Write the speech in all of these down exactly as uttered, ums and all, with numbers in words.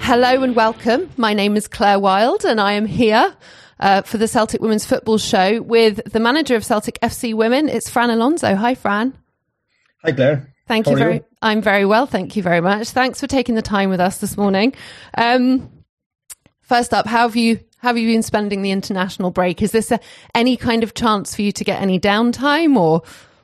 Hello and welcome. My name is Claire Wild and I am here uh, for the Celtic Women's Football Show with the manager of Celtic F C Women. It's Fran Alonso. Hi, Fran. Hi, Claire. Thank How you are very you? I'm very well. Thank you very much. Thanks for taking the time with us this morning. Um, first up, how have you how have you been spending the international break? Is this a, any kind of chance for you to get any downtime or?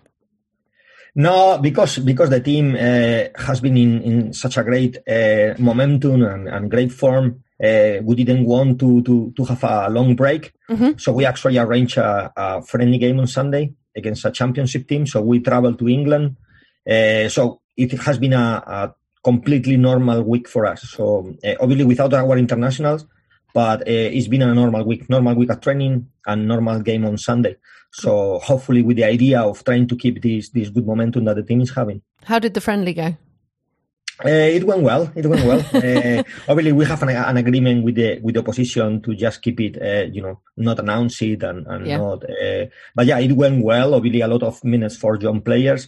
No, because because the team uh, has been in, in such a great uh, momentum and, and great form, uh, we didn't want to, to, to have a long break. Mm-hmm. So we actually arranged a, a friendly game on Sunday against a championship team. So we traveled to England. Uh, so it has been a, a completely normal week for us. So uh, obviously without our internationals, but uh, it's been a normal week, normal week of training and normal game on Sunday. So hopefully with the idea of trying to keep this this good momentum that the team is having. How did the friendly go? Uh, it went well. It went well. uh, obviously, we have an, an agreement with the with the opposition to just keep it, uh, you know, not announce it and, and Yeah. not. Uh, but yeah, it went well. Obviously, a lot of minutes for young players,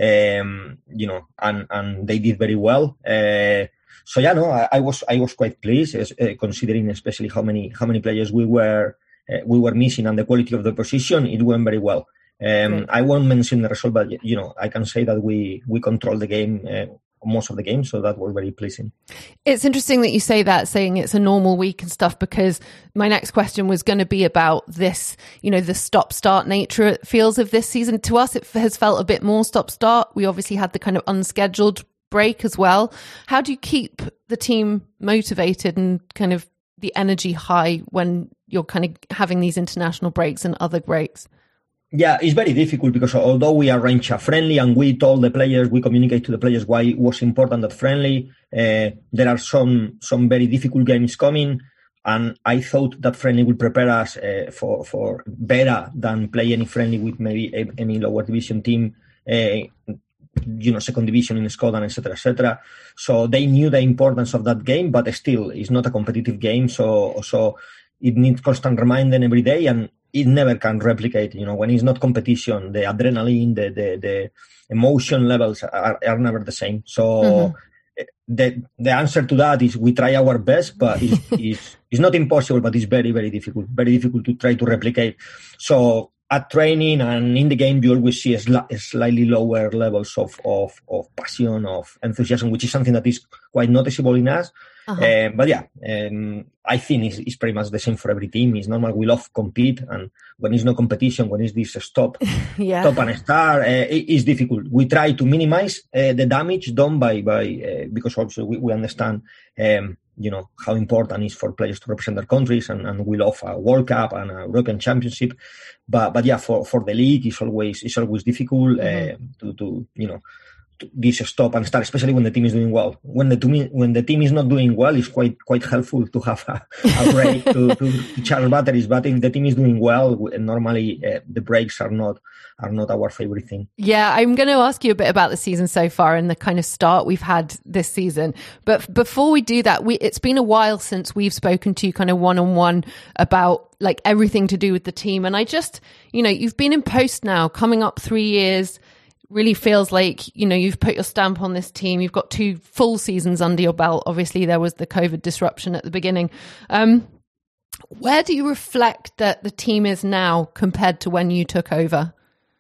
um, you know, and and they did very well. Uh, so yeah, no, I, I was I was quite pleased, uh, considering especially how many how many players we were. Uh, we were missing and the quality of the position, it went very well. Um, Right. I won't mention the result, but you know, I can say that we we controlled the game, uh, most of the game, so that was very pleasing. It's interesting that you say that, saying it's a normal week and stuff, because my next question was going to be about this, you know, the stop-start nature it feels of this season. To us, it has felt a bit more stop-start. We obviously had the kind of unscheduled break as well. How do you keep the team motivated and kind of the energy high when you're kind of having these international breaks and other breaks? Yeah, it's very difficult because although we arranged a friendly and we told the players, we communicate to the players why it was important that friendly, uh, there are some some very difficult games coming, and I thought that friendly would prepare us uh, for for better than play any friendly with maybe a, any lower division team, uh, you know, second division in Scotland, et cetera, et cetera. So they knew the importance of that game, but still, it's not a competitive game, so so it needs constant reminding every day, and it never can replicate. You know, when it's not competition, the adrenaline, the the, the emotion levels are, are never the same. So mm-hmm. the the answer to that is we try our best, but it's, it's it's not impossible, but it's very very difficult, very difficult to try to replicate. So at training and in the game, you always see a, sli- a slightly lower levels of, of of passion, of enthusiasm, which is something that is quite noticeable in us. Uh-huh. Uh, but yeah, um, I think it's, it's pretty much the same for every team. It's normal. We love compete, and when it's no competition, when it's this stop, yeah. stop and start, uh, it, it's difficult. We try to minimize uh, the damage done by by uh, because also we, we understand, um, you know, how important it is for players to represent their countries, and, and we love a World Cup and a European Championship. But but yeah, for, for the league, it's always it's always difficult uh, mm-hmm. to to you know. This stop and start, especially when the team is doing well. When the team when the team is not doing well, it's quite quite helpful to have a, a break to, to, to charge batteries. But if the team is doing well, normally uh, the breaks are not are not our favorite thing. Yeah, I'm going to ask you a bit about the season so far and the kind of start we've had this season. But before we do that, we it's been a while since we've spoken to you kind of one on one about like everything to do with the team. And I just, you know, you've been in post now, coming up three years. Really feels like, you know, you've put your stamp on this team. You've got two full seasons under your belt. Obviously, there was the COVID disruption at the beginning. Um, where do you reflect that the team is now compared to when you took over?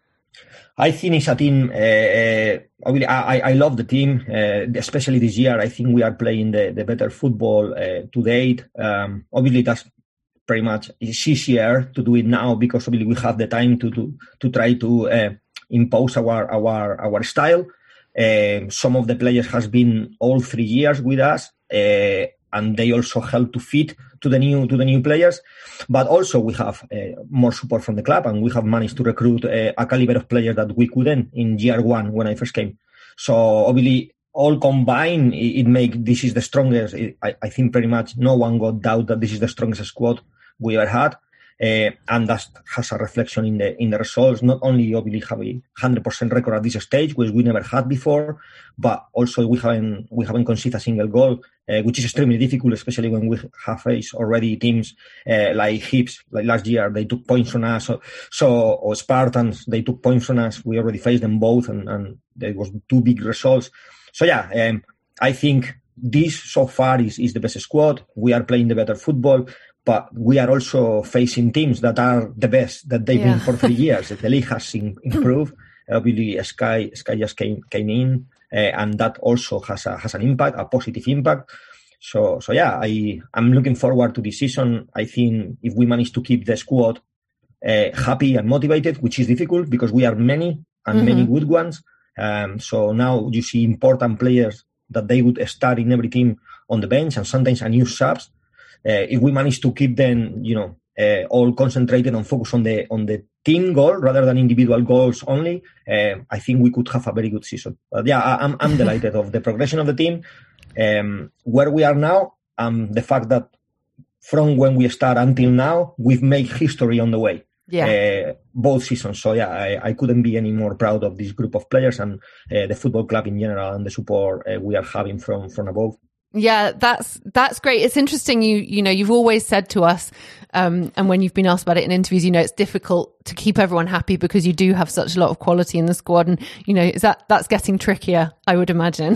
I think it's a team. Uh, uh, I, I love the team, uh, especially this year. I think we are playing the, the better football uh, to date. Um, obviously, that's pretty much it's easier to do it now because obviously we have the time to to, to try to uh, impose our our our style. Uh, some of the players has been all three years with us, uh, and they also help to fit to the new to the new players. But also we have uh, more support from the club, and we have managed to recruit uh, a caliber of players that we couldn't in year one when I first came. So obviously, all combined, it, it makes this is the strongest. It, I, I think pretty much no one got doubt that this is the strongest squad we ever had. Uh, and that has a reflection in the in the results. Not only obviously have a one hundred percent record at this stage, which we never had before, but also we haven't we haven't conceded a single goal, uh, which is extremely difficult, especially when we have faced already teams uh, like Hibs, like last year, they took points from us. So, so or Spartans, they took points from us. We already faced them both, and, and there was two big results. So yeah, um, I think this so far is, is the best squad. We are playing the better football, but we are also facing teams that are the best that they've yeah. been for three years. The league has in, improved. Obviously, Sky Sky just came came in, uh, and that also has a has an impact, a positive impact. So so yeah, I I'm looking forward to this season. I think if we manage to keep the squad uh, happy and motivated, which is difficult because we are many and mm-hmm. many good ones. Um, so now you see important players that they would start in every team on the bench, and sometimes unused subs. Uh, if we manage to keep them, you know, uh, all concentrated and focus on the on the team goal rather than individual goals only, uh, I think we could have a very good season. But yeah, I, I'm I'm delighted of the progression of the team, um, where we are now, um, the fact that from when we start until now, we've made history on the way. Yeah, uh, both seasons. So yeah, I, I couldn't be any more proud of this group of players and uh, the football club in general and the support uh, we are having from from above. Yeah, that's that's great. It's interesting. You you know, you've always said to us, um, and when you've been asked about it in interviews, you know, it's difficult to keep everyone happy because you do have such a lot of quality in the squad, and you know, is that that's getting trickier, I would imagine.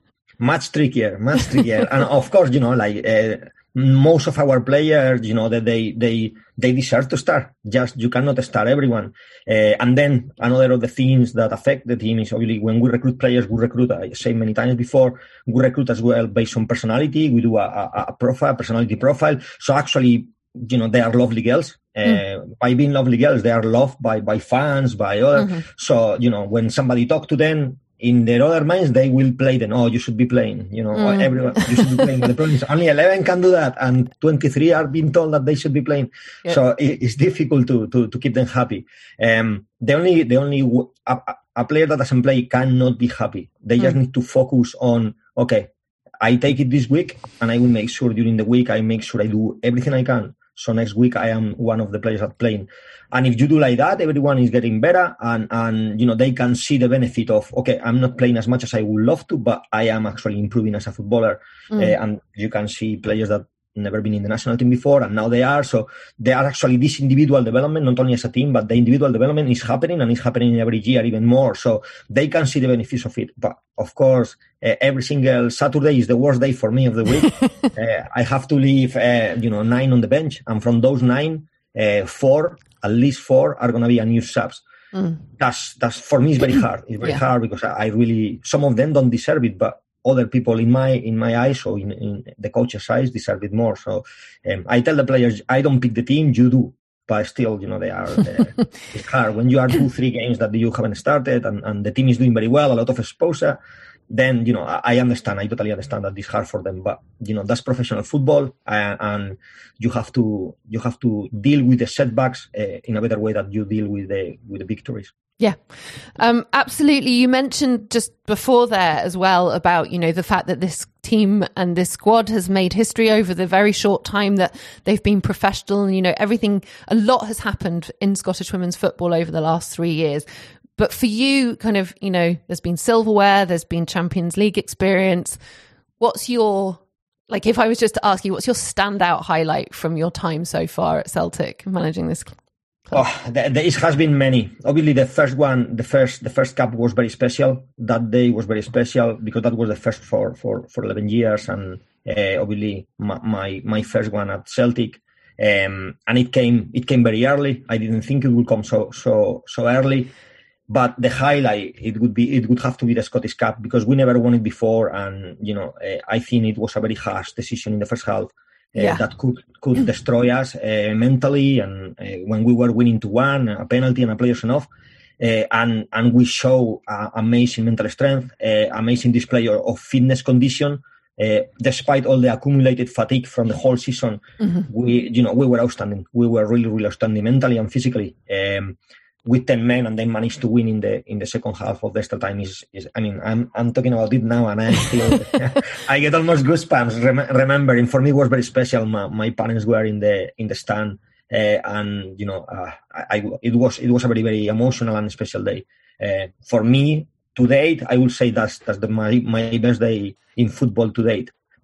much trickier, much trickier, and of course, you know, like uh, most of our players, you know, that they they they deserve to start. Just you cannot start everyone. Uh, and then another of the things that affect the team is obviously when we recruit players, we recruit, I say many times before, we recruit as well based on personality. We do a, a, a profile, personality profile. So actually, you know, they are lovely girls. Uh, mm. By being lovely girls, they are loved by by fans, by others. Mm-hmm. So, you know, when somebody talk to them, in their other minds, they will play them. Oh, you should be playing. You know, mm. everyone, you should be playing. But the problem is only eleven can do that, and twenty-three are being told that they should be playing. Yeah. So it, it's difficult to, to, to keep them happy. Um, the only, the only a, a player that doesn't play cannot be happy. They mm. just need to focus on, okay, I take it this week, and I will make sure during the week I make sure I do everything I can. So next week I am one of the players that playing. And if you do like that, everyone is getting better, and, and you know, they can see the benefit of, okay, I'm not playing as much as I would love to, but I am actually improving as a footballer. Mm. Uh, and you can see players that never been in the national team before, and now they are. So they are actually this individual development, not only as a team, but the individual development is happening, and it's happening every year even more. So they can see the benefits of it. But of course, uh, every single Saturday is the worst day for me of the week. uh, I have to leave, uh, you know, nine on the bench, and from those nine, uh, four, at least four, are going to be unused subs. Mm. That's that's for me is very hard. It's very yeah. hard because I, I really, some of them don't deserve it, but other people in my in my eyes or in, in the coach's eyes deserve it more. So um, I tell the players, I don't pick the team, you do. But still, you know, they are. Uh, it's hard when you are two, three games that you haven't started, and, and the team is doing very well, a lot of exposure. Then, you know, I, I understand. I totally understand that it's hard for them. But you know, that's professional football, and, and you have to you have to deal with the setbacks uh, in a better way that you deal with the with the victories. Yeah, um, absolutely. You mentioned just before there as well about, you know, the fact that this team and this squad has made history over the very short time that they've been professional. And, you know, everything, a lot has happened in Scottish women's football over the last three years. But for you, kind of, you know, there's been silverware, there's been Champions League experience. What's your, like, if I was just to ask you, what's your standout highlight from your time so far at Celtic managing this club? Oh, there, there has been many. Obviously, the first one, the first, the first cup was very special. That day was very special because that was the first for for, for eleven years, and uh, obviously my, my my first one at Celtic, um, and it came it came very early. I didn't think it would come so so so early, but the highlight it would be it would have to be the Scottish Cup because we never won it before, and you know uh, I think it was a very harsh decision in the first half. Uh, yeah. That could could destroy us uh, mentally, and uh, when we were winning to one, a penalty and a player's enough, uh, and and we show uh, amazing mental strength, uh, amazing display of, of fitness condition, uh, despite all the accumulated fatigue from the whole season. Mm-hmm. We you know we were outstanding. We were really really outstanding mentally and physically. Um, with ten men, and then managed to win in the in the second half of the extra time is, is I mean I'm I'm talking about it now, and I still I get almost goosebumps rem- remembering. For me, it was very special. My, my parents were in the in the stand, uh, and you know uh, I, I it was it was a very very emotional and special day uh, for me to date. I would say that's that's the, my my best day in football to date.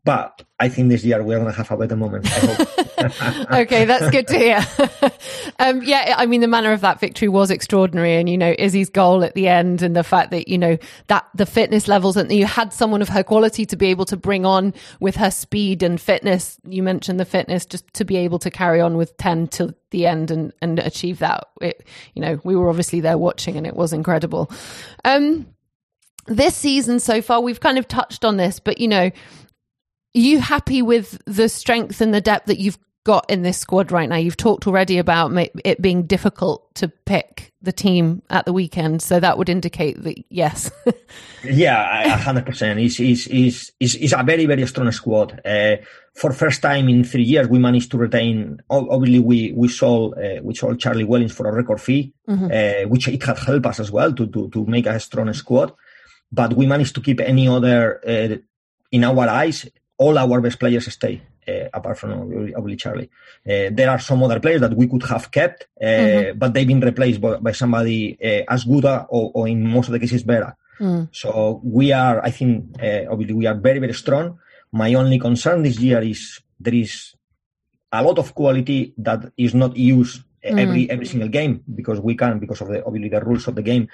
But I think this year we're going to have a better moment, I hope. Okay, that's good to hear. um, yeah, I mean, the manner of that victory was extraordinary. And, you know, Izzy's goal at the end and the fact that, you know, that the fitness levels and you had someone of her quality to be able to bring on with her speed and fitness. You mentioned the fitness, just to be able to carry on with ten till the end and, and achieve that. It, you know, we were obviously there watching and it was incredible. Um, this season so far, we've kind of touched on this, but, you know, are you happy with the strength and the depth that you've got in this squad right now? You've talked already about it being difficult to pick the team at the weekend, so that would indicate that yes. Yeah, one hundred percent. It's, it's, it's, it's, it's a very, very strong squad. Uh, for first time in three years, we managed to retain. Obviously, we we sold uh, we sold Charlie Wellings for a record fee, mm-hmm. uh, which it had helped us as well to to to make a strong squad. But we managed to keep any other uh, in our eyes. All our best players stay, uh, apart from obviously Charlie. Uh, there are some other players that we could have kept, uh, mm-hmm. but they've been replaced by, by somebody uh, as good or, or in most of the cases better. Mm. So we are, I think, uh, obviously we are very, very strong. My only concern this year is there is a lot of quality that is not used mm. every every single game because we can, because of the obviously the rules of the game.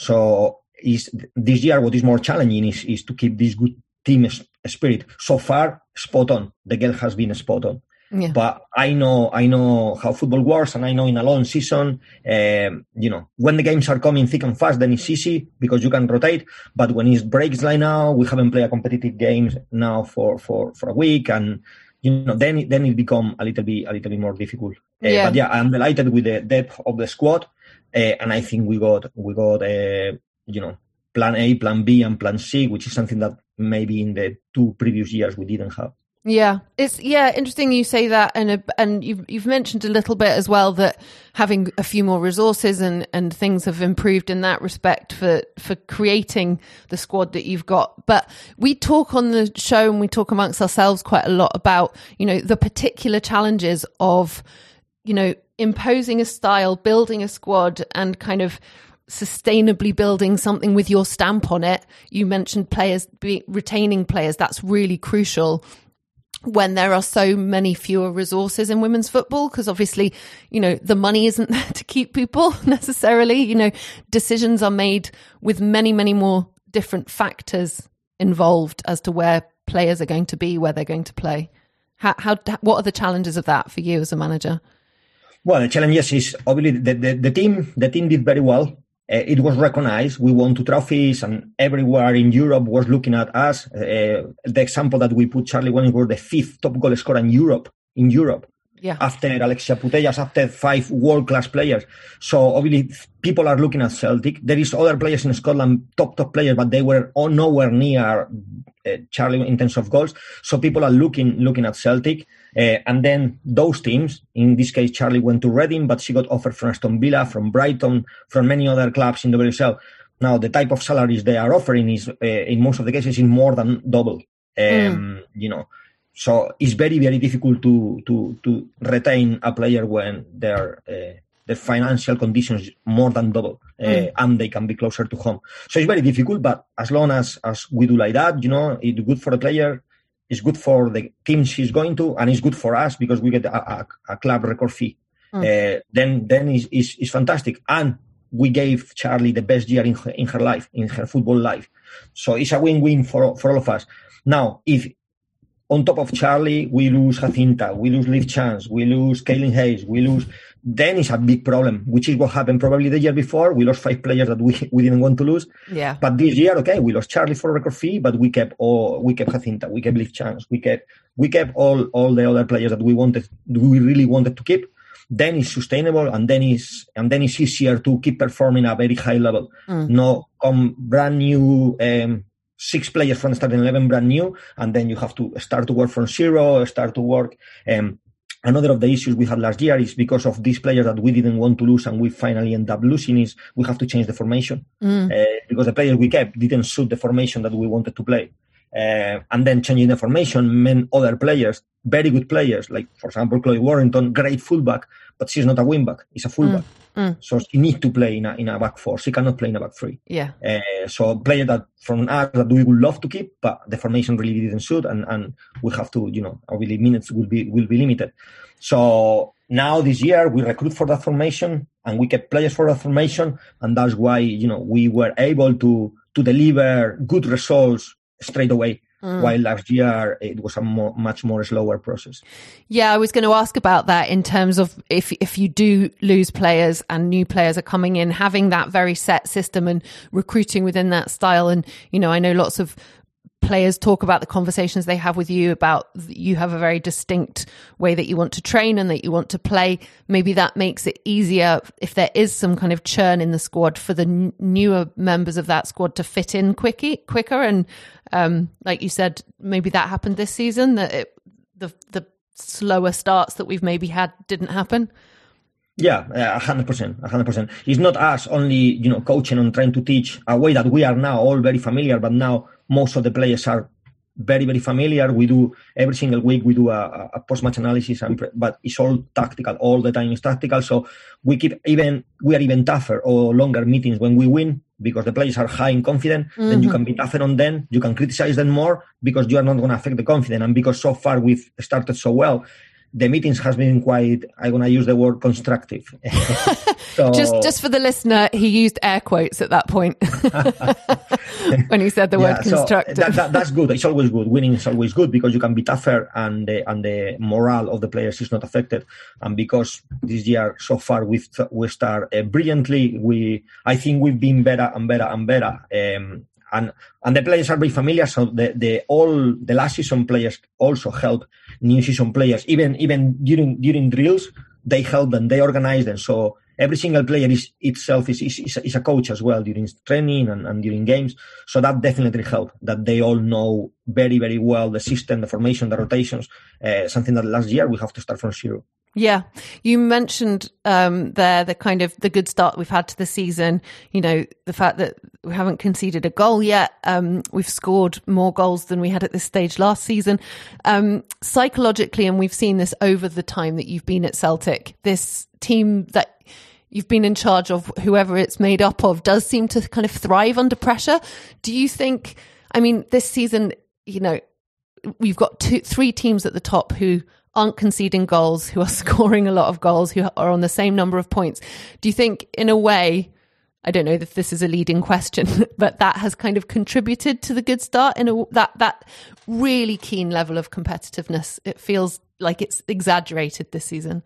So is this year what is more challenging is, is to keep this good team spirit. So far, spot on. The girl has been spot on. Yeah. But I know, I know how football works, and I know in a long season, um, you know, when the games are coming thick and fast, then it's easy because you can rotate. But when it breaks like now, we haven't played a competitive games now for, for, for a week, and you know, then it, then it become a little bit a little bit more difficult. Uh, yeah. But yeah, I'm delighted with the depth of the squad, uh, and I think we got we got uh, you know. Plan A, Plan B, and Plan C, which is something that maybe in the two previous years we didn't have. Yeah, it's yeah interesting you say that, and and you've you've mentioned a little bit as well that having a few more resources and and things have improved in that respect for for creating the squad that you've got. But we talk on the show and we talk amongst ourselves quite a lot about, you know, the particular challenges of, you know, imposing a style, building a squad, and kind of sustainably building something with your stamp on it. You mentioned players, be, retaining players. That's really crucial when there are so many fewer resources in women's football, because obviously, you know, the money isn't there to keep people necessarily. You know, decisions are made with many, many more different factors involved as to where players are going to be, where they're going to play. How, how what are the challenges of that for you as a manager? Well, the challenges is obviously the, the, the team, the team did very well. Uh, it was recognized. We won two trophies, and everywhere in Europe was looking at us. Uh, the example that we put, Charlie Wellings was the fifth top goal scorer in Europe. In Europe, yeah. After Alexia Putellas, after five world-class players. So obviously, people are looking at Celtic. There is other players in Scotland, top top players, but they were all nowhere near uh, Charlie in terms of goals. So people are looking looking at Celtic. Uh, and then those teams, in this case, Charlie went to Reading, but she got offered from Aston Villa, from Brighton, from many other clubs in the W S L. Now, the type of salaries they are offering is, uh, in most of the cases, is more than double. Um, mm. You know, so it's very, very difficult to to to retain a player when their uh, the financial conditions more than double, uh, mm. and they can be closer to home. So it's very difficult, but as long as as we do like that, you know, it's good for the player. It's good for the team she's going to, and it's good for us because we get a, a, a club record fee. Mm. Uh, then, then is is is fantastic, and we gave Charlie the best year in her, in her life, in her football life. So it's a win-win for for all of us. Now, if on top of Charlie we lose Jacinta, we lose Liv Chance, we lose Kaylin Hayes, we lose, then it's a big problem, which is what happened probably the year before. We lost five players that we, we didn't want to lose. Yeah. But this year, okay, we lost Charlie for a record fee, but we kept all, we kept Jacinta, we kept Liv Chance, we kept we kept all all the other players that we wanted, we really wanted to keep. Then it's sustainable, and then it's and then it's easier to keep performing at a very high level. Mm. No, come brand new. Um, Six players from the starting eleven, brand new, and then you have to start to work from zero, start to work. Um, another of the issues we had last year is because of these players that we didn't want to lose and we finally end up losing is we have to change the formation mm. uh, because the players we kept didn't suit the formation that we wanted to play. Uh, and then changing the formation meant other players very good players, like, for example, Chloe Warrington, great fullback, but she's not a wingback, she's a fullback. Mm, mm. So she needs to play in a, in a back four. She cannot play in a back three. Yeah. Uh, so player that from us that we would love to keep, but the formation really didn't suit, and, and we have to, you know, obviously minutes will be will be limited. So now this year we recruit for that formation, and we kept players for that formation, and that's why, you know, we were able to to deliver good results straight away. Mm. While last year it was a more, much more slower process. Yeah, I was going to ask about that in terms of if if you do lose players and new players are coming in, having that very set system and recruiting within that style. And, you know, I know lots of players talk about the conversations they have with you about you have a very distinct way that you want to train and that you want to play. Maybe that makes it easier if there is some kind of churn in the squad for the n- newer members of that squad to fit in quickly, quicker. And um, like you said, maybe that happened this season, that it, the the slower starts that we've maybe had didn't happen. Yeah, a hundred percent, a hundred percent. It's not us only, you know, coaching and trying to teach a way that we are now all very familiar, but now most of the players are very, very familiar. We do every single week, we do a, a post-match analysis, and, but it's all tactical. All the time is tactical. So we keep even, we are even tougher or longer meetings when we win, because the players are high in confidence. Mm-hmm. Then you can be tougher on them. You can criticize them more because you are not going to affect the confidence. And because so far we've started so well, the meetings has been quite, I'm going to use the word constructive. So, just just for the listener, he used air quotes at that point when he said the yeah, word constructive. So that, that, that's good. It's always good. Winning is always good because you can be tougher, and the, and the morale of the players is not affected. And because this year so far we've we start uh, brilliantly, we I think we've been better and better and better. Um, And and the players are very familiar, so the, the all the last season players also help new season players. Even even during during drills, they help them, they organize them. So every single player is itself is is, is a coach as well during training and, and during games. So that definitely helped, that they all know very, very well the system, the formation, the rotations, uh, something that last year we have to start from zero. Yeah. You mentioned um, there the kind of the good start we've had to the season, you know, the fact that we haven't conceded a goal yet. Um, we've scored more goals than we had at this stage last season. Um, psychologically, and we've seen this over the time that you've been at Celtic, this team that you've been in charge of, whoever it's made up of, does seem to kind of thrive under pressure. Do you think, I mean, this season, you know, we've got two, three teams at the top who aren't conceding goals, who are scoring a lot of goals, who are on the same number of points. Do you think, in a way, I don't know if this is a leading question, but that has kind of contributed to the good start in a, that that really keen level of competitiveness? It feels like it's exaggerated this season.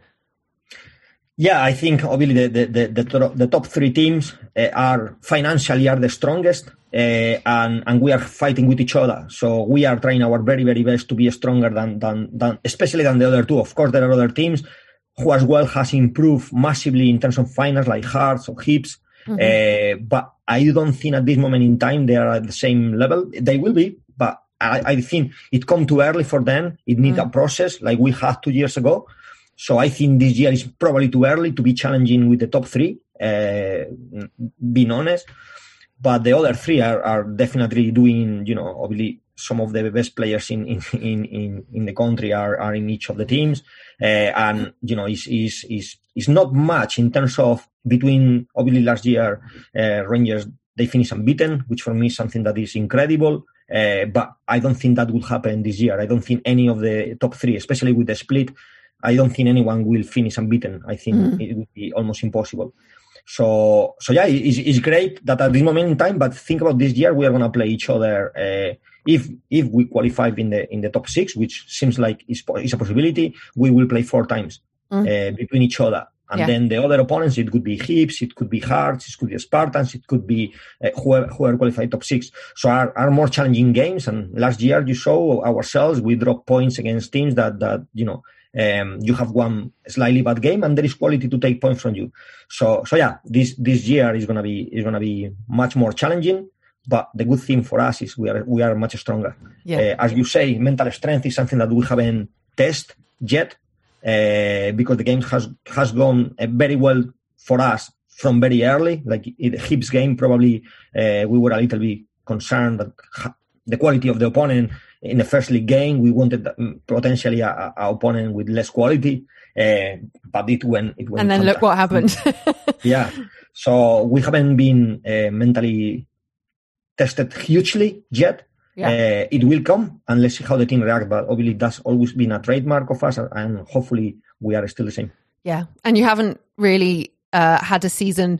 Yeah, I think obviously the the the, the, the top three teams uh, are financially are the strongest, uh, and and we are fighting with each other. So we are trying our very very best to be stronger than than than especially than the other two. Of course, there are other teams who as well has improved massively in terms of finance, like Hearts or Hibs. Mm-hmm. Uh, but I don't think at this moment in time they are at the same level. They will be, but I, I think it come too early for them. It needs mm-hmm. a process like we had two years ago. So I think this year is probably too early to be challenging with the top three, uh, being honest. But the other three are, are definitely doing, you know, obviously some of the best players in, in, in, in the country are, are in each of the teams. Uh, and, you know, it's, it's, it's, it's not much in terms of between, obviously last year, uh, Rangers, they finished unbeaten, which for me is something that is incredible. Uh, but I don't think that will happen this year. I don't think any of the top three, especially with the split, I don't think anyone will finish unbeaten. I think mm. it would be almost impossible. So, so yeah, it's, it's great that at this moment in time. But think about this year, we are going to play each other. Uh, if if we qualify in the in the top six, which seems like is is a possibility, we will play four times mm. uh, between each other. And yeah. then the other opponents, it could be Hibs, it could be Hearts, it could be Spartans, it could be uh, whoever, whoever qualified top six. So are, are more challenging games. And last year, you saw ourselves, we dropped points against teams that that you know. Um, you have one slightly bad game, and there is quality to take points from you. So, so yeah, this this year is gonna be is gonna be much more challenging. But the good thing for us is we are we are much stronger. Yeah. Uh, as you say, mental strength is something that we haven't tested yet, uh, because the game has has gone uh, very well for us from very early. Like in the Hibs game, probably uh, we were a little bit concerned that the quality of the opponent in the first league game. We wanted potentially a, a opponent with less quality, uh, but it went. It went and then fantastic. Look what happened. Yeah, so we haven't been uh, mentally tested hugely yet. Yeah. Uh, it will come, and let's see how the team reacts. But obviously, that's always been a trademark of us, and hopefully, we are still the same. Yeah, and you haven't really uh, had a season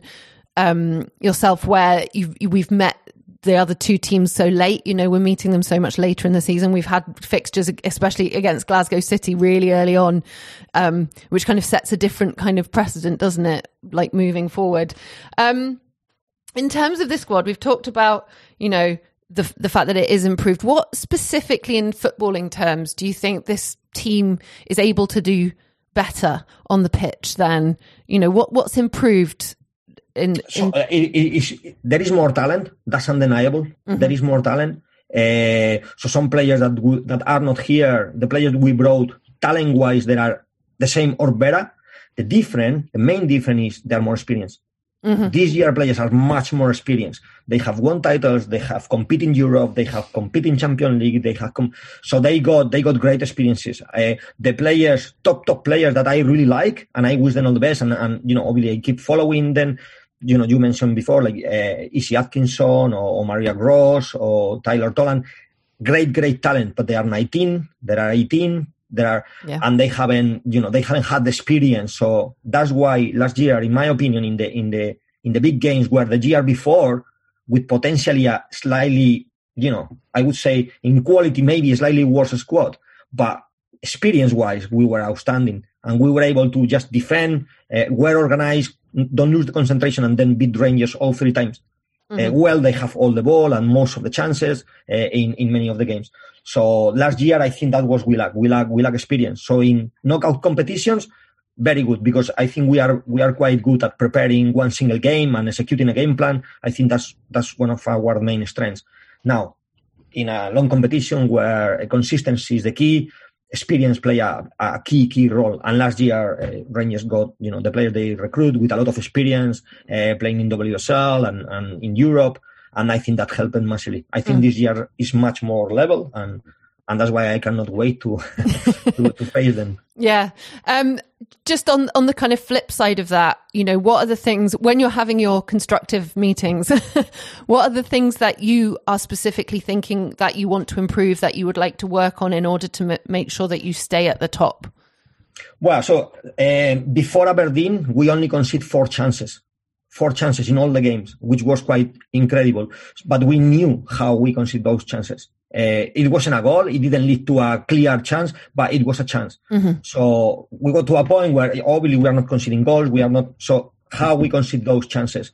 um, yourself where you've, we've met the other two teams so late. You know, we're meeting them so much later in the season. We've had fixtures, especially against Glasgow City, really early on, um, which kind of sets a different kind of precedent, doesn't it? Like moving forward. Um, in terms of this squad, we've talked about, you know, the the fact that it is improved. What specifically in footballing terms do you think this team is able to do better on the pitch than, you know, what what's improved? In, in... So, uh, it, it, it, there is more talent. That's undeniable. Mm-hmm. There is more talent. Uh, so some players that w- that are not here, the players we brought, talent wise, they are the same or better. The different, the main difference is they are more experienced. Mm-hmm. These year players are much more experienced. They have won titles. They have competed in Europe. They have competed in Champions League. They have com- so they got they got great experiences. Uh, the players, top top players that I really like, and I wish them all the best. And, and you know, obviously I keep following them. You know, you mentioned before like uh, Izzy Atkinson or, or Maria Gross or Tyler Toland. Great, great talent, but they are nineteen. There are eighteen. There are, yeah. and they haven't, you know, they haven't had the experience. So that's why last year, in my opinion, in the in the in the big games, where the year before, with potentially a slightly, you know, I would say in quality maybe a slightly worse squad, but experience-wise, we were outstanding, and we were able to just defend, uh, well organized, don't lose the concentration, and then beat Rangers all three times. Mm-hmm. Uh, well, they have all the ball and most of the chances uh, in, in many of the games. So last year, I think that was we lack, we lack, we lack experience. So in knockout competitions, very good, because I think we are we are quite good at preparing one single game and executing a game plan. I think that's that's one of our main strengths. Now, in a long competition where consistency is the key, experience play a, a key key role. And last year, uh, Rangers got, you know, the players they recruit with a lot of experience, uh, playing in W S L and, and in Europe, and I think that helped them massively. I think mm. this year is much more level, and and that's why I cannot wait to to, to face them. Yeah. Um, just on on the kind of flip side of that, you know, what are the things when you're having your constructive meetings? What are the things that you are specifically thinking that you want to improve, that you would like to work on in order to m- make sure that you stay at the top? Well, so uh, before Aberdeen, we only conceded four chances. Four chances in all the games, which was quite incredible. But we knew how we conceded those chances. Uh, it wasn't a goal. It didn't lead to a clear chance, but it was a chance. Mm-hmm. So we got to a point where obviously we are not conceding goals. We are not. So how we concede those chances?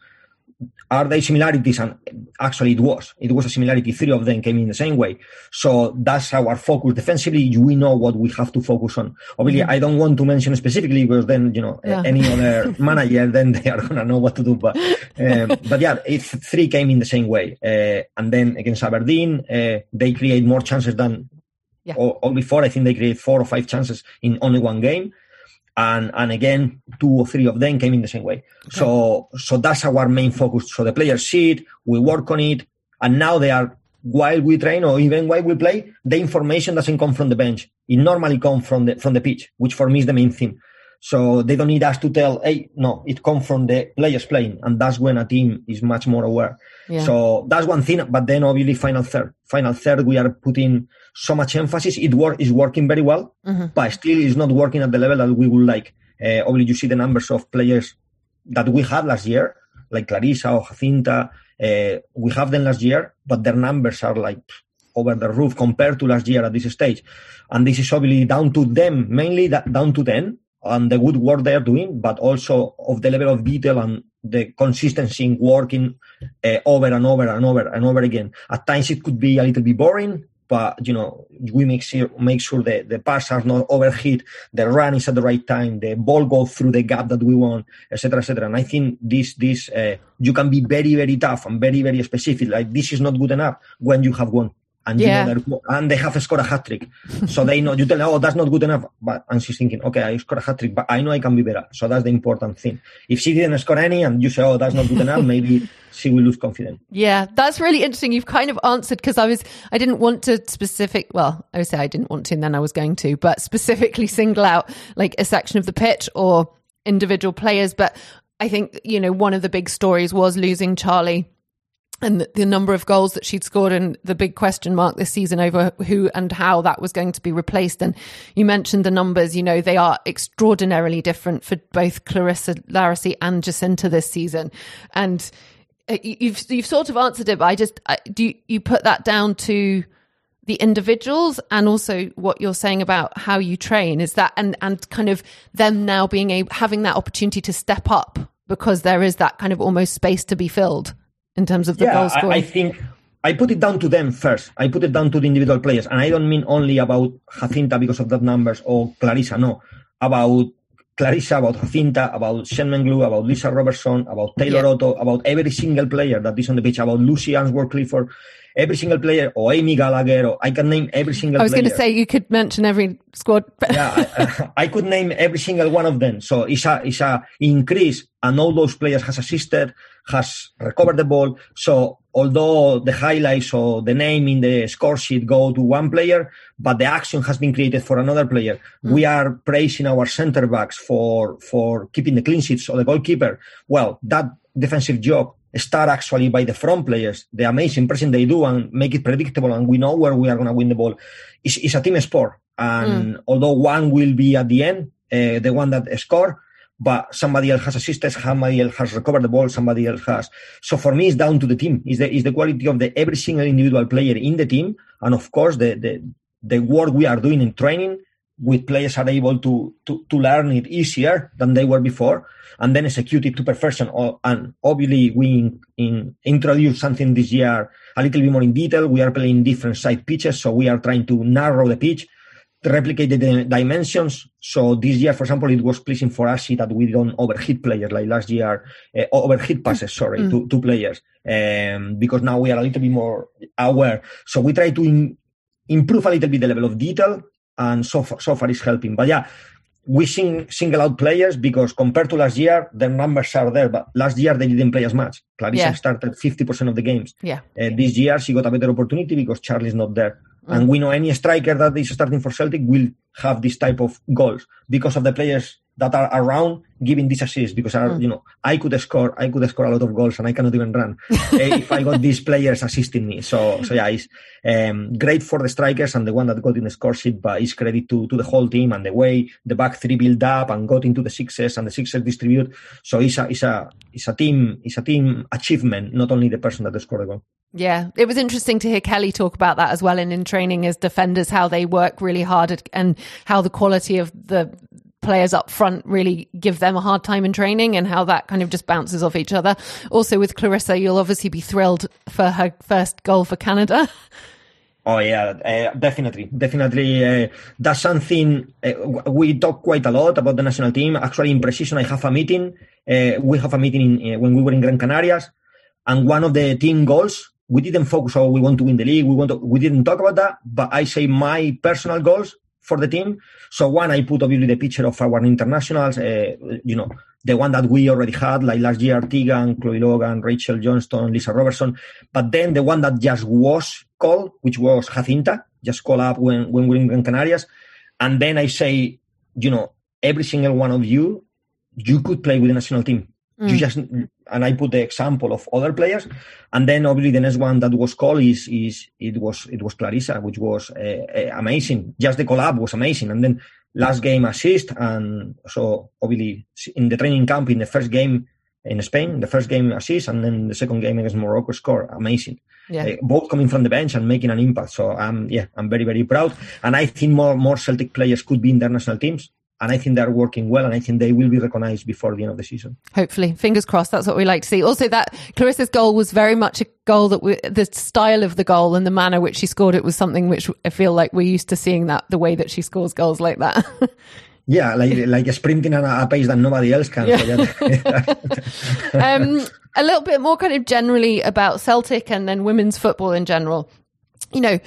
Are they similarities? And actually it was. It was a similarity. Three of them came in the same way. So that's our focus. Defensively, we know what we have to focus on. Obviously, mm-hmm. I don't want to mention specifically because then, you know, yeah. any other manager, then they are going to know what to do. But, um, but yeah, it, three came in the same way. Uh, and then against Aberdeen, uh, they create more chances than yeah. all, all before. I think they create four or five chances in only one game. And and again, two or three of them came in the same way. Okay. So so that's our main focus. So the players see it, we work on it, and now they are, while we train or even while we play, the information doesn't come from the bench. It normally comes from the from the pitch, which for me is the main thing. So they don't need us to tell, hey, no, it comes from the players playing, and that's when a team is much more aware. Yeah. So that's one thing, but then obviously final third. Final third, we are putting so much emphasis. It work is working very well, mm-hmm. but still is not working at the level that we would like. Uh, obviously, you see the numbers of players that we had last year, like Clarissa or Jacinta. Uh, we have them last year, but their numbers are like over the roof compared to last year at this stage. And this is obviously down to them, mainly that, down to them, and the good work they are doing, but also of the level of detail and the consistency in working uh, over and over and over and over again. At times it could be a little bit boring, but, you know, we make sure, make sure that the passes are not overhit, the run is at the right time, the ball goes through the gap that we want, et cetera, et cetera. And I think this, this, uh, you can be very, very tough and very, very specific. Like, this is not good enough when you have won. And yeah. you know and they have scored a hat trick, so they know. You tell them, oh, that's not good enough, but and she's thinking, okay, I scored a hat trick, but I know I can be better. So that's the important thing. If she didn't score any, and you say, oh, that's not good enough, maybe she will lose confidence. Yeah, that's really interesting. You've kind of answered, because I was, I didn't want to specific. Well, I would say I didn't want to, and then I was going to, but specifically single out like a section of the pitch or individual players. But I think, you know, one of the big stories was losing Charlie. And the, the number of goals that she'd scored, and the big question mark this season over who and how that was going to be replaced. And you mentioned the numbers, you know, they are extraordinarily different for both Clarissa Larracy and Jacinta this season. And you've you've sort of answered it, but I just, do you, you put that down to the individuals and also what you're saying about how you train? Is that, and, and kind of them now being able, having that opportunity to step up because there is that kind of almost space to be filled? In terms of the yeah, goal scoring? I, I think I put it down to them first. I put it down to the individual players. And I don't mean only about Jacinta because of that numbers or Clarissa, no. About Clarissa, about Jacinta, about Shen Glue, about Lisa Robertson, about Taylor yeah. Otto, about every single player that is on the pitch, about Lucy Answorth Clifford, every single player, or Amy Gallagher, or I can name every single player. I was player. going to say you could mention every squad. yeah, I, I could name every single one of them. So it's a, it's a increase, and all those players has assisted, has recovered the ball. So although the highlights or the name in the score sheet go to one player, but the action has been created for another player. Mm. We are praising our centre backs for, for keeping the clean sheets or the goalkeeper. Well, that defensive job start actually by the front players, the amazing pressing they do and make it predictable, and we know where we are going to win the ball. It's, it's a team sport. And mm. although one will be at the end, uh, the one that score, but somebody else has assisted, somebody else has recovered the ball, somebody else has. So for me, it's down to the team. It's the, it's the quality of the every single individual player in the team. And of course, the, the, the work we are doing in training with players are able to, to, to learn it easier than they were before and then execute it to perfection. And obviously, we in, in introduce something this year a little bit more in detail. We are playing different side pitches, so we are trying to narrow the pitch, to replicate the dimensions. So this year, for example, it was pleasing for us that we don't overhit players like last year, uh, overhit passes, sorry, mm. to, to players, um, because now we are a little bit more aware. So we try to in, improve a little bit the level of detail, and so far, so far it's helping. But yeah, we sing, single out players because compared to last year, their numbers are there, but last year they didn't play as much. Clarissa yeah. started fifty percent of the games. Yeah. Uh, this year, she got a better opportunity because Charlie's not there. Mm. And we know any striker that is starting for Celtic will have this type of goals because of the players that are around giving this assist. Because are, mm. you know, I could score, I could score a lot of goals, and I cannot even run if I got these players assisting me. So, so yeah, it's um, great for the strikers and the one that got in the score sheet, but it's credit to to the whole team and the way the back three build up and got into the sixes and the sixes distribute. So it's a it's a it's a team it's a team achievement, not only the person that scored a goal. Yeah, it was interesting to hear Kelly talk about that as well, and in training as defenders, how they work really hard at, and how the quality of the players up front really give them a hard time in training, and how that kind of just bounces off each other. Also with Clarissa, you'll obviously be thrilled for her first goal for Canada. Oh yeah, uh, definitely, definitely. Uh, that's something uh, we talk quite a lot about the national team. Actually, in pre-season, I have a meeting. Uh, we have a meeting in, uh, when we were in Gran Canarias, and one of the team goals, we didn't focus on we want to win the league. We want to, we didn't talk about that, but I say my personal goals for the team. So one, I put obviously the picture of our internationals, uh, you know, the one that we already had, like last year, Tegan, Chloe Logan, Rachel Johnston, Lisa Robertson. But then the one that just was called, which was Jacinta, just called up when, when we were in Gran Canarias. And then I say, you know, every single one of you, you could play with the national team. Mm. You just, and I put the example of other players, and then obviously the next one that was called is is it was it was Clarissa, which was uh, uh, amazing. Just the collab was amazing, and then last game assist, and so obviously in the training camp in the first game in Spain, the first game assist, and then the second game against Morocco score, amazing. Yeah. Uh, both coming from the bench and making an impact. So um, yeah, I'm very very proud, and I think more more Celtic players could be in their national teams. And I think they're working well, and I think they will be recognised before the end of the season. Hopefully. Fingers crossed. That's what we like to see. Also, that Clarissa's goal was very much a goal that we, the style of the goal and the manner which she scored it was something which I feel like we're used to seeing, that the way that she scores goals like that. Yeah, like like sprinting at a pace that nobody else can. Yeah. So um, a little bit more kind of generally about Celtic and then women's football in general. you know,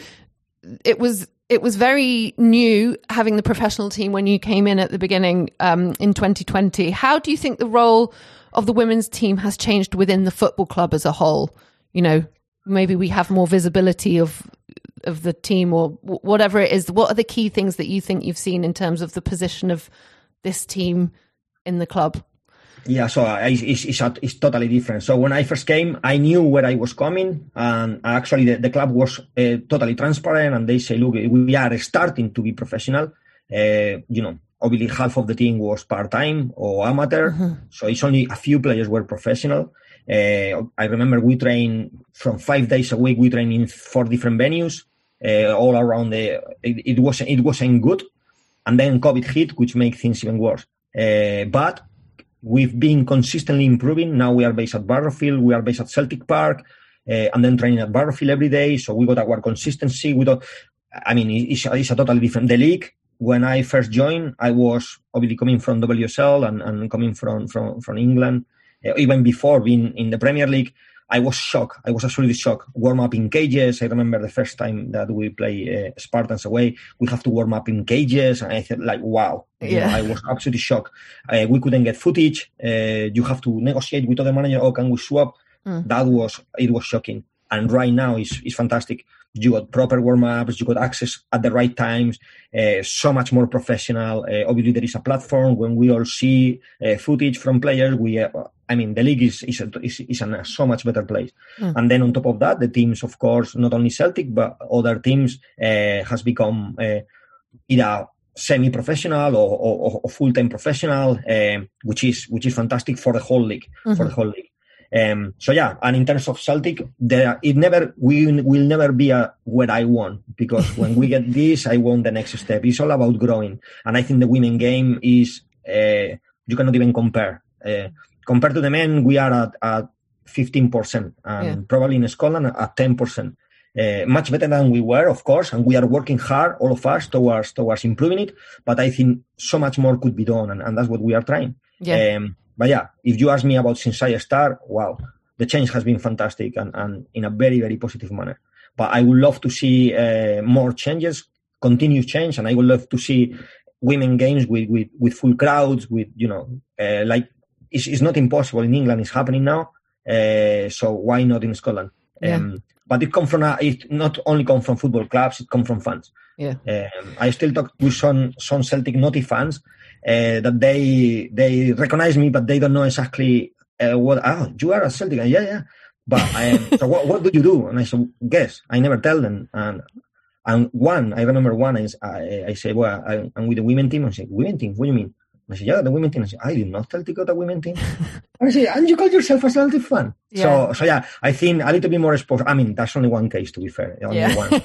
it was it was very new having the professional team when you came in at the beginning um, in twenty twenty. How do you think the role of the women's team has changed within the football club as a whole? You know, maybe we have more visibility of of the team or whatever it is. What are the key things that you think you've seen in terms of the position of this team in the club? Yeah, so it's, it's, it's totally different. So when I first came, I knew where I was coming, and actually the, the club was uh, totally transparent, and they say, look, we are starting to be professional. Uh, you know, obviously half of the team was part-time or amateur, mm-hmm. so it's only a few players were professional. Uh, I remember we trained from five days a week, we trained in four different venues, uh, all around the, it, it, wasn't, it wasn't good. And then COVID hit, which made things even worse. Uh, but we've been consistently improving. Now we are based at Barrowfield, we are based at Celtic Park, uh, and then training at Barrowfield every day. So we got our consistency. We don't, I mean, it's, it's a totally different. The league, when I first joined, I was obviously coming from W S L and, and coming from, from, from England. Uh, even before being in the Premier League, I was shocked. I was absolutely shocked. Warm up in cages. I remember the first time that we play uh, Spartans away, we have to warm up in cages. And I thought, like, wow. Yeah. You know, I was absolutely shocked. Uh, we couldn't get footage. Uh, you have to negotiate with other manager. Oh, can we swap? Mm. That was, it was shocking. And right now it's, it's fantastic. You got proper warm-ups, you got access at the right times, uh, so much more professional. Uh, obviously, there is a platform when we all see uh, footage from players. We, uh, I mean, the league is is, a, is, is a so much better place. Mm. And then on top of that, the teams, of course, not only Celtic, but other teams uh, has become uh, either semi-professional or, or, or full-time professional, uh, which is which is fantastic for the whole league, mm-hmm. for the whole league. Um, so yeah, and in terms of Celtic, there it never we will never be a, where I want, because when we get this, I want the next step. It's all about growing, and I think the women game is uh, you cannot even compare. Uh, compared to the men, we are at, at fifteen percent, and yeah. probably in Scotland at ten percent. Uh, much better than we were, of course, and we are working hard, all of us, towards towards improving it. But I think so much more could be done, and, and that's what we are trying. Yeah. Um, But yeah, if you ask me about since I start, wow, the change has been fantastic and, and in a very, very positive manner. But I would love to see uh, more changes, continuous change, and I would love to see women games with, with, with full crowds, with, you know, uh, like, it's, it's not impossible in England, it's happening now, uh, so why not in Scotland? Yeah. Um, but it comes from, a, it not only come from football clubs, it comes from fans. Yeah. Um, I still talk with some, some Celtic naughty fans, Uh, that they they recognize me, but they don't know exactly uh, what. Oh, you are a Celtic, and yeah, yeah. But um, so what? What do you do? And I said, guess. I never tell them. And and one, I remember one. I I, I say, well, I, I'm with the women team. I say, women team? What do you mean? I said, yeah, the women team. I said, I did not Celtic got a women team. I say, and you call yourself a Celtic fan? Yeah. So so yeah, I think a little bit more exposure. I mean, that's only one case, to be fair. Only yeah. one.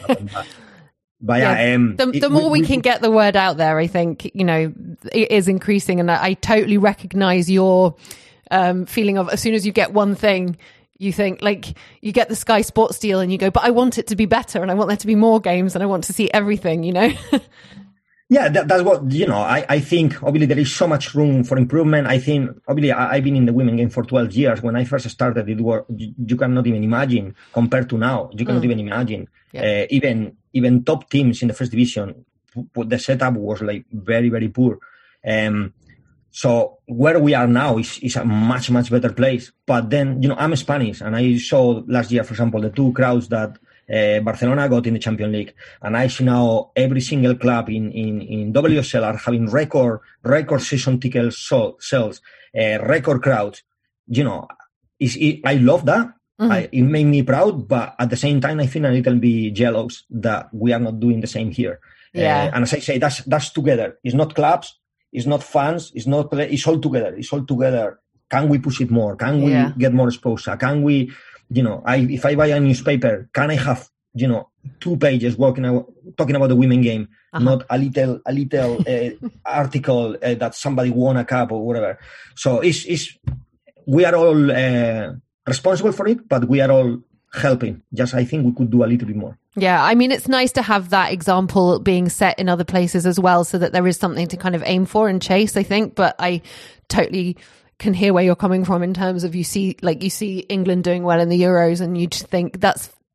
But yeah, yeah um, the, the it, more we, we can get the word out there, I think, you know, it is increasing. And I, I totally recognize your um, feeling of as soon as you get one thing, you think like you get the Sky Sports deal and you go, but I want it to be better and I want there to be more games and I want to see everything, you know? Yeah, that, that's what, you know, I, I think obviously there is so much room for improvement. I think obviously I, I've been in the women game for twelve years. When I first started, it was, you, you cannot even imagine compared to now. You cannot mm. even imagine. Yeah. Uh, even even top teams in the first division, the setup was like very, very poor. Um, so where we are now is, is a much, much better place. But then, you know, I'm Spanish and I saw last year, for example, the two crowds that Uh, Barcelona got in the Champions League, and I see now every single club in, in, in W S L are having record record season ticket so, sales, uh, record crowds. You know, it's, it, I love that. Mm-hmm. I, it made me proud, but at the same time, I feel a little bit jealous that we are not doing the same here. Yeah. Uh, and as I say, that's that's together. It's not clubs, it's not fans, it's not play, it's all together. It's all together. Can we push it more? Can we yeah. get more exposure? Can we? You know, I, if I buy a newspaper, can I have, you know, two pages walking out, talking about the women game, uh-huh. not a little, a little uh, article uh, that somebody won a cup or whatever. So it's, it's, we are all uh, responsible for it, but we are all helping. Just, I think we could do a little bit more. Yeah, I mean, it's nice to have that example being set in other places as well, so that there is something to kind of aim for and chase, I think. But I totally can hear where you're coming from in terms of you see, like you see England doing well in the Euros and you just think that's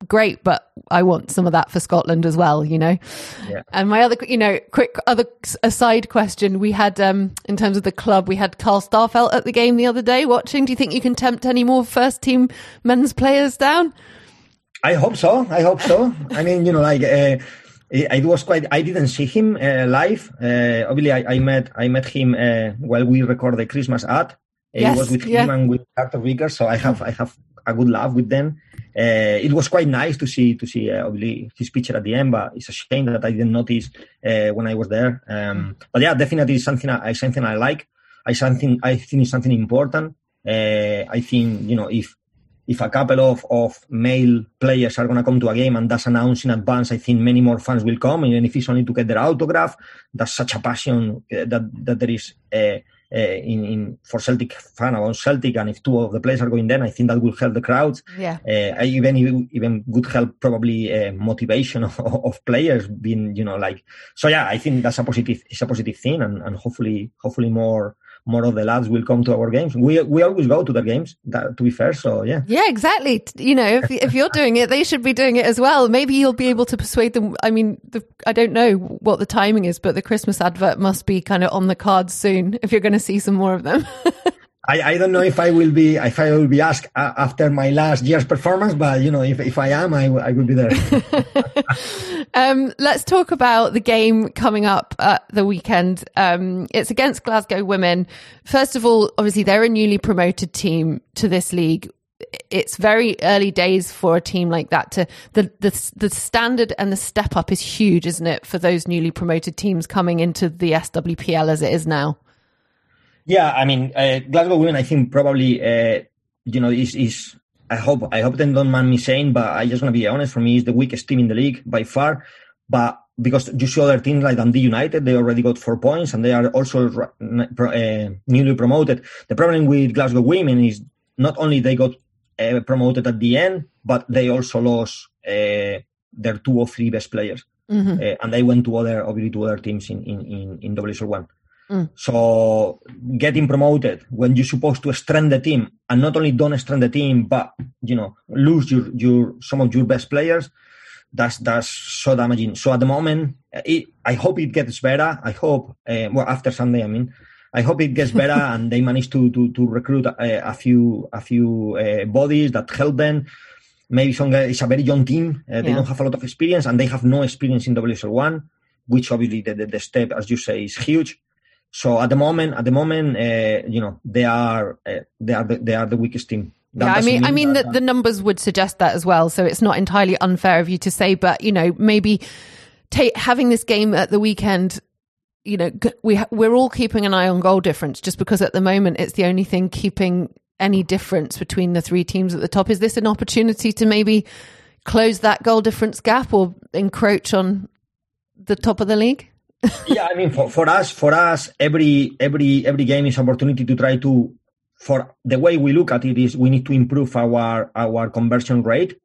great, but I want some of that for Scotland as well, you know? Yeah. And my other, you know, quick other aside question, we had, um, in terms of the club, we had Carl Starfelt at the game the other day watching. Do you think you can tempt any more first team men's players down? I hope so. I hope so. I mean, you know, like uh, it, it was quite. I didn't see him uh, live. Uh, obviously, I, I met I met him uh, while we record the Christmas ad. Yes, it was with yeah. him and with Carter Vickers, so I have I have a good laugh with them. Uh, it was quite nice to see to see uh, obviously his picture at the end, but it's a shame that I didn't notice uh, when I was there. Um, but yeah, definitely something I something I like. I something I think it's something important. Uh, I think you know if. If a couple of, of male players are going to come to a game and that's announced in advance, I think many more fans will come. Even if it's only to get their autograph, that's such a passion that that there is uh, uh, in, in for Celtic fan about Celtic. And if two of the players are going there, I think that will help the crowds. Yeah. Uh, even even would help probably uh, motivation of, of players being, you know, like. So yeah, I think that's a positive. It's a positive thing, and, and hopefully, hopefully more. More of the lads will come to our games. We we always go to their games, that, to be fair. So, yeah. Yeah, exactly. You know, if if you're doing it, they should be doing it as well. Maybe you'll be able to persuade them. I mean, the, I don't know what the timing is, but the Christmas advert must be kind of on the cards soon if you're going to see some more of them. I, I don't know if I will be if I will be asked uh, after my last year's performance, but, you know, if, if I am, I, I will be there. um, let's talk about the game coming up at the weekend. Um, it's against Glasgow Women. First of all, obviously, they're a newly promoted team to this league. It's very early days for a team like that. To the the the standard and the step up is huge, isn't it, for those newly promoted teams coming into the S W P L as it is now? Yeah, I mean, uh, Glasgow Women, I think probably, uh, you know, is, is, I hope, I hope they don't mind me saying, but I just want to be honest, for me, is the weakest team in the league by far. But because you see other teams like Dundee United, they already got four points and they are also uh, newly promoted. The problem with Glasgow Women is not only they got uh, promoted at the end, but they also lost uh, their two or three best players. Mm-hmm. Uh, and they went to other, obviously, to other teams in, in, in, in W S L one. Mm. So getting promoted when you're supposed to strengthen the team, and not only don't strengthen the team, but, you know, lose your, your some of your best players, that's that's so damaging. So at the moment, it, I hope it gets better. I hope, uh, well, after Sunday, I mean, I hope it gets better and they manage to to, to recruit a, a few a few uh, bodies that help them. Maybe some it's a very young team. Uh, they yeah. don't have a lot of experience and they have no experience in W S L one, which obviously the, the, the step, as you say, is huge. So at the moment, at the moment, uh, you know, they are uh, they are the, they are the weakest team. That yeah, I mean, mean I mean that, that the numbers would suggest that as well. So it's not entirely unfair of you to say, but you know, maybe ta- having this game at the weekend, you know, we ha- we're all keeping an eye on goal difference just because at the moment it's the only thing keeping any difference between the three teams at the top. Is this an opportunity to maybe close that goal difference gap or encroach on the top of the league? Yeah, I mean, for, for us, for us, every every every game is an opportunity to try to. For the way we look at it is, we need to improve our our conversion rate.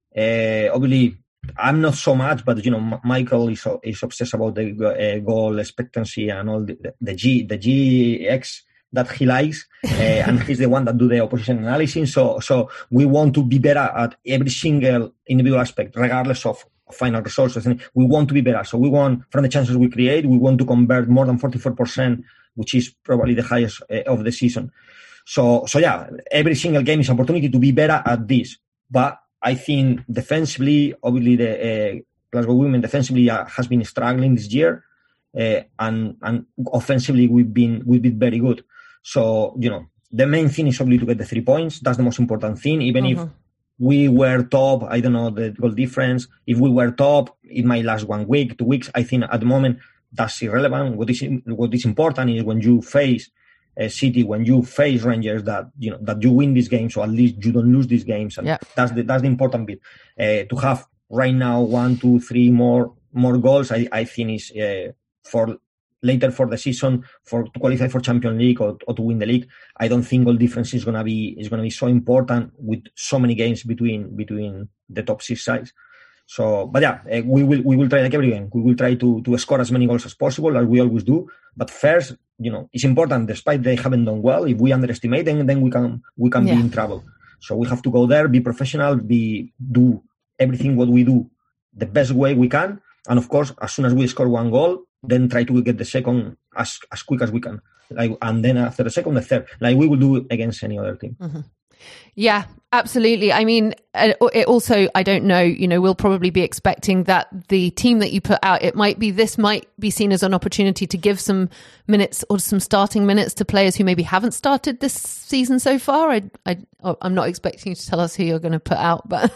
Uh, obviously, I'm not so much, but you know, Michael is is obsessed about the uh, goal expectancy and all the, the, the G the G X that he likes, uh, and he's the one that do the opposition analysis. So so we want to be better at every single individual aspect, regardless of final results. We want to be better. So we want, from the chances we create, we want to convert more than forty-four percent, which is probably the highest uh, of the season. So, so yeah, every single game is an opportunity to be better at this. But I think defensively, obviously, the uh, Glasgow Women defensively uh, has been struggling this year, uh, and and offensively we've been we've been very good. So you know, the main thing is obviously to get the three points. That's the most important thing. Even mm-hmm. if we were top, I don't know the goal difference. If we were top, it might last one week, two weeks. I think at the moment that's irrelevant. What is what is important is when you face a City, when you face Rangers, that you know that you win these games, or at least you don't lose these games, and yeah. that's the that's the important bit. Uh, to have right now one, two, three more more goals, I I think is uh, for later for the season, for to qualify for Champions League or, or to win the league. I don't think goal difference is gonna be is gonna be so important with so many games between between the top six sides. So, but yeah, uh, we will we will try like every game. We will try to to score as many goals as possible, as we always do. But first, you know, it's important. Despite they haven't done well, if we underestimate them, then we can we can yeah. be in trouble. So we have to go there, be professional, be do everything what we do the best way we can. And of course, as soon as we score one goal, then try to get the second as as quick as we can. Like, and then after the second, the third, like we will do against any other team. Mm-hmm. Yeah, absolutely. I mean, it also, I don't know, you know, we'll probably be expecting that the team that you put out, it might be, this might be seen as an opportunity to give some minutes or some starting minutes to players who maybe haven't started this season so far. I, I, I'm not expecting you to tell us who you're going to put out, but.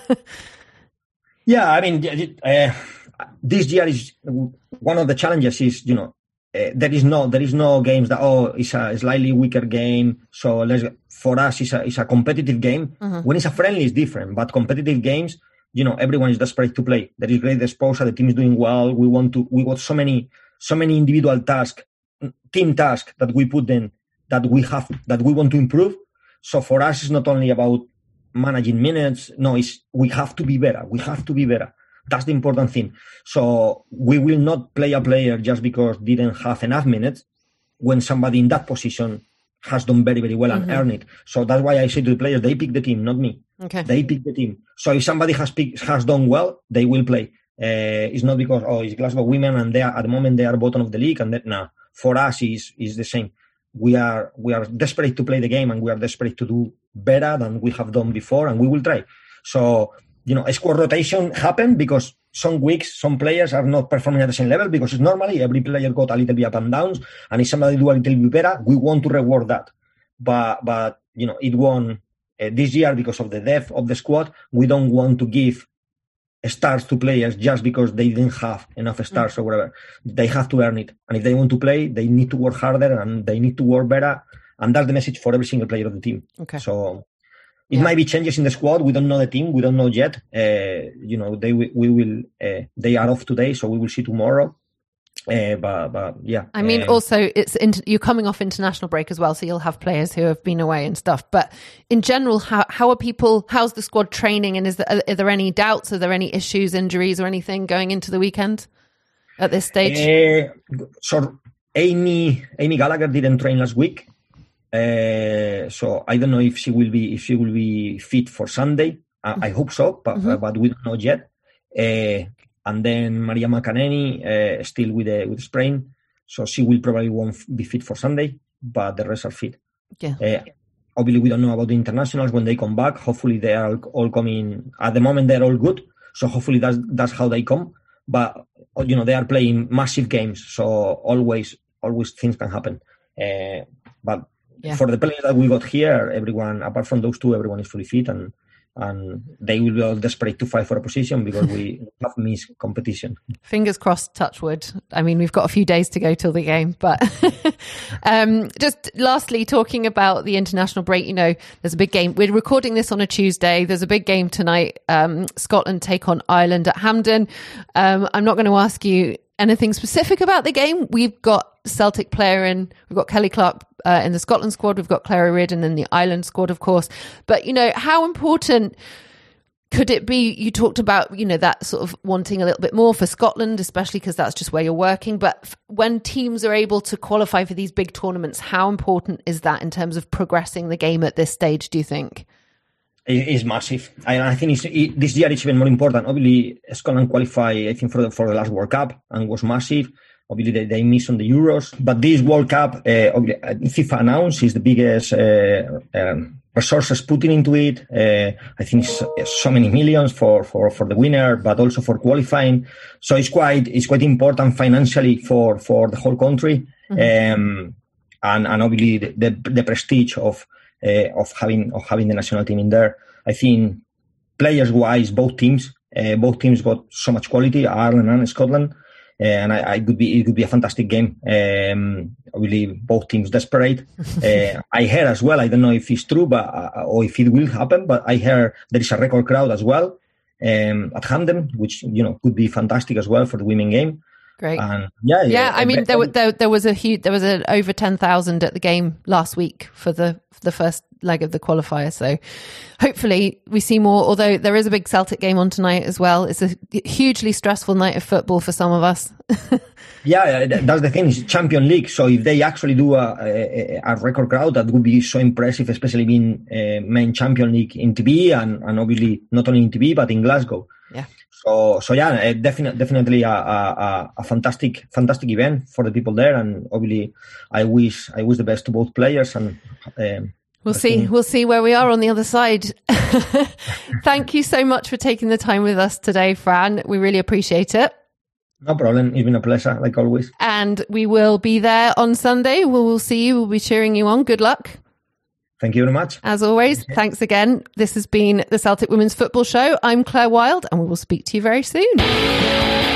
Yeah, I mean, uh, this year is one of the challenges is, you know, Uh, there is no there is no games that oh it's a slightly weaker game, so let's for us it's a it's a competitive game. Mm-hmm. When it's a friendly it's different, but competitive games, you know, everyone is desperate to play. There is great exposure, the team is doing well. We want to we got so many so many individual tasks, team tasks that we put in that we have that we want to improve. So for us it's not only about managing minutes, no, it's we have to be better. We have to be better. That's the important thing. So we will not play a player just because didn't have enough minutes when somebody in that position has done very, very well and mm-hmm. earned it. So that's why I say to the players, they pick the team, not me. Okay. They pick the team. So if somebody has picked, has done well, they will play. Uh, it's not because, oh, it's Glasgow women and they are, at the moment they are bottom of the league. And that, no, for us is is the same. We are we are desperate to play the game and we are desperate to do better than we have done before, and we will try. So, you know, a squad rotation happened because some weeks, some players are not performing at the same level because it's normally every player got a little bit up and downs, and if somebody do a little bit better, we want to reward that. But, but you know, it won uh, this year because of the depth of the squad. We don't want to give stars to players just because they didn't have enough stars mm-hmm. or whatever. They have to earn it. And if they want to play, they need to work harder and they need to work better. And that's the message for every single player of the team. Okay. So... It yeah. might be changes in the squad. We don't know the team. We don't know yet. Uh, you know, they we will. Uh, they are off today, so we will see tomorrow. Uh, but, but yeah. I mean, uh, also, it's inter- you're coming off international break as well, so you'll have players who have been away and stuff. But in general, how how are people? How's the squad training? And is there are there any doubts? Are there any issues, injuries, or anything going into the weekend at this stage? Uh, so Amy Amy Gallagher didn't train last week. Uh, so I don't know if she will be if she will be fit for Sunday. Uh, I hope so, but mm-hmm. uh, but we don't know yet. Uh, and then Maria McAneny uh, still with a with a sprain, so she will probably won't be fit for Sunday. But the rest are fit. Yeah. Uh, obviously, we don't know about the internationals when they come back. Hopefully, they are all coming. At the moment, they're all good. So hopefully, that's that's how they come. But you know, they are playing massive games, so always always things can happen. Uh, but Yeah. For the players that we got here, everyone, apart from those two, everyone is fully fit, and and they will be all desperate to fight for a position because we have missed competition. Fingers crossed, touch wood. I mean, we've got a few days to go till the game, but um, just lastly, talking about the international break, you know, there's a big game. We're recording this on a Tuesday. There's a big game tonight. Um, Scotland take on Ireland at Hampden. Um, I'm not going to ask you anything specific about the game. We've got Celtic player in, we've got Kelly Clark uh, in the Scotland squad, we've got Clara Reardon in the Ireland squad, of course. But, you know, how important could it be? You talked about, you know, that sort of wanting a little bit more for Scotland, especially because that's just where you're working. But f- when teams are able to qualify for these big tournaments, how important is that in terms of progressing the game at this stage, do you think? It's massive. I, I think it's, it, this year it's even more important. Obviously, Scotland qualified, I think, for the, for the last World Cup and was massive. Obviously, they, they missed on the Euros. But this World Cup, uh, FIFA announced, is the biggest uh, um, resources putting into it. Uh, I think it's so many millions for, for, for the winner, but also for qualifying. So it's quite it's quite important financially for, for the whole country. Mm-hmm. Um, and, and obviously, the, the, the prestige of Uh, of having of having the national team in there. I think players wise, both teams, uh, both teams got so much quality, Ireland and Scotland, uh, and I, I could be it could be a fantastic game. Um, obviously, both teams desperate. uh, I heard as well. I don't know if it's true, but uh, or if it will happen. But I heard there is a record crowd as well um, at Hampden, which you know could be fantastic as well for the women game. Great. And yeah, yeah. yeah. I mean, there, there there was a huge, there was a, over ten thousand at the game last week for the for the first leg of the qualifier. So hopefully we see more. Although there is a big Celtic game on tonight as well. It's a hugely stressful night of football for some of us. Yeah, that's the thing. It's Champions League, so if they actually do a, a, a record crowd, that would be so impressive, especially being uh, main Champions League in T V and, and obviously not only in T V but in Glasgow. Yeah. So, so yeah, uh, definitely, definitely a, a, a fantastic, fantastic event for the people there, and obviously, I wish, I wish the best to both players. And um, we'll see, think... we'll see where we are on the other side. Thank you so much for taking the time with us today, Fran. We really appreciate it. No problem. It's been a pleasure, like always. And we will be there on Sunday. We will see you. We'll be cheering you on. Good luck. Thank you very much. As always, thanks again. This has been the Celtic Women's Football Show. I'm Claire Wild, and we will speak to you very soon.